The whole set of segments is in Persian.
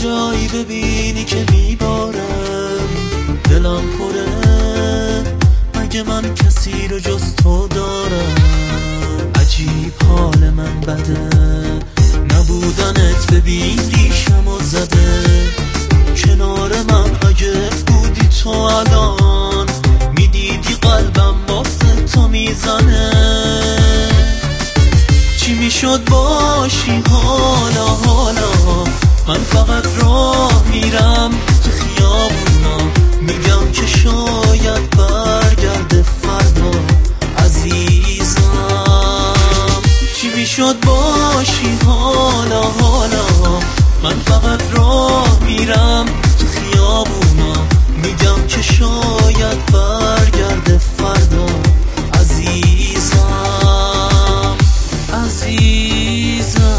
کجایی ببینی که میبارم دلم پره، مگه من کسی رو جز تو دارم؟ عجیب حال من بده، نبودنت ببین ریشمو زده. کنار من اگه بودی تو الان، میدیدی قلبم واسه تو میزنه. چی میشد باشی حالا حالا؟ من فقط راه میرم تو خیابونا، میگم که شاید برگرده فردا عزیزم. چی میشد باشی حالا حالا؟ من فقط راه میرم تو خیابونا، میگم که شاید برگرده فردا عزیزم عزیزم.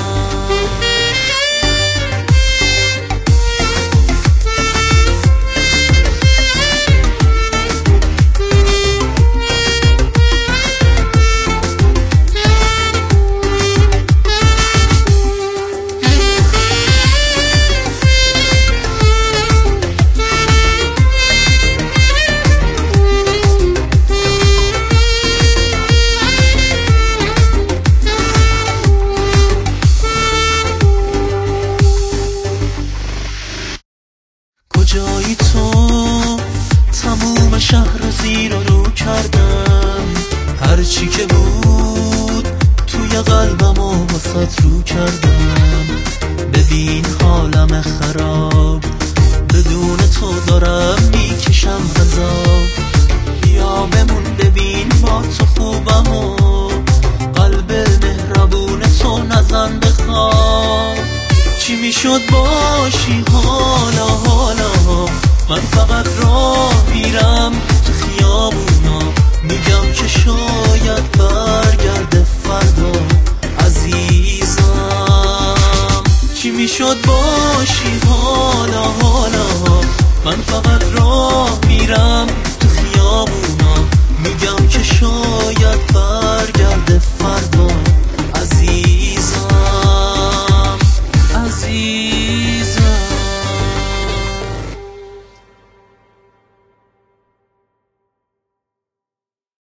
کجایی تو؟ تموم شهر زیر و رو کردم، هرچی که بود توی قلبم و واسط رو کردم. ببین حالم خراب، بدون تو دارم میکشم عذاب. بیا بمون ببین با تو خوبم و قلب مهربون تو نزن بخواب. چی میشد باشی حالا حالا؟ من فقط راه میرم تو خیابونا، میگم که شاید